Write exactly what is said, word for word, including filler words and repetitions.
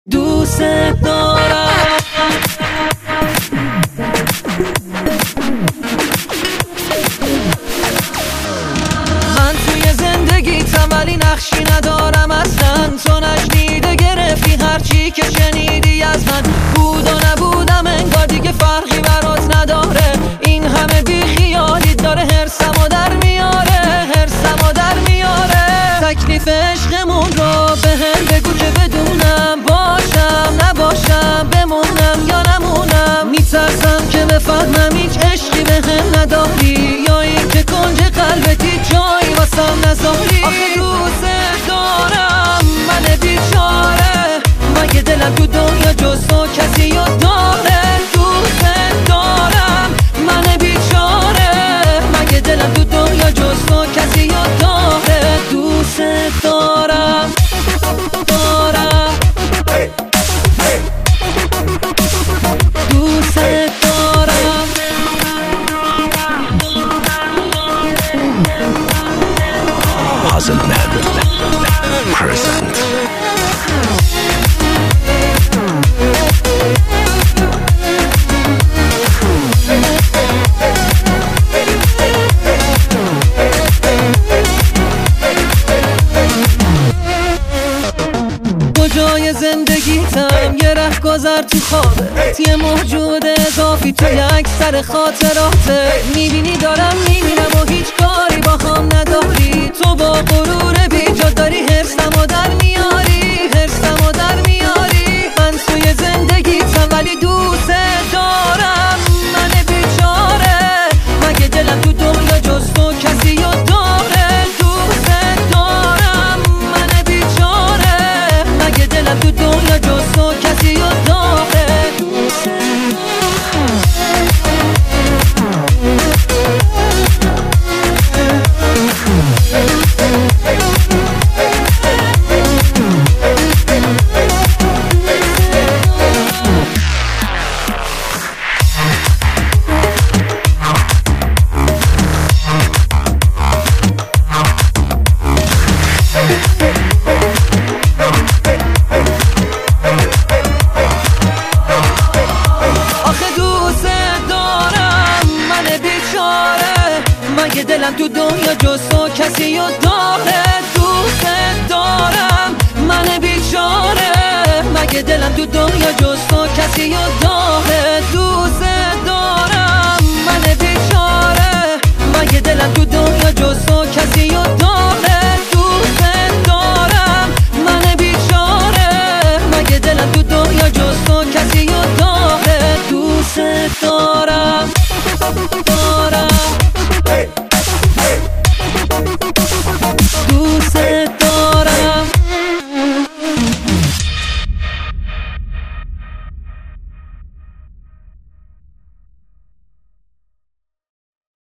دوست دارم. من توی زندگیتم ولی نقشی ندارم اصلا. تو نشنیده گرفتی هرچی که شنیدی از من. بود و نبودم انگار دیگه فرقی برات نداره. این همه بی خیالی داره هرسمو در میاره، هرسمو در میاره. تکلیف عشقمون رو به هم بگو که بدونم، باشم نباشم، بمونم یا نمونم. میترسم که بفهمم هیچ عشقی به هم نداری، یا این که کنج قلبتی جایی واسم نذاری. آخه دوست دارم من بیچاره، مگه دلم تو دنیا جز تو کسی رو داره. دوست دارم من بیچاره، مگه دلم تو دنیا جز تو کسی رو داره. دوست دارم دارم دوست دارم. Puzzle Man present. کجای زندگیتم یه ره گذر تو خوابت، یه موجود اضافی تو یک سر خاطراته. میبینی دارم میبینم و هیچ کاری با هم نداری. تو با غرور بیجا داری هرسمو در میاری، هرسمو در میاری. من توی زندگیتم ولی دوست دارم من بیچاره، مگه دلم تو دنیا جز تو کسی رو داره. دوست دارم من بیچاره، مگه دلم تو دنیا جز تو کسی رو داره. مگه دلم تو دنیا جز تو کسی رو داره. دوست دارم من بیچاره، مگه دلم تو دنیا جز تو کسی رو داره.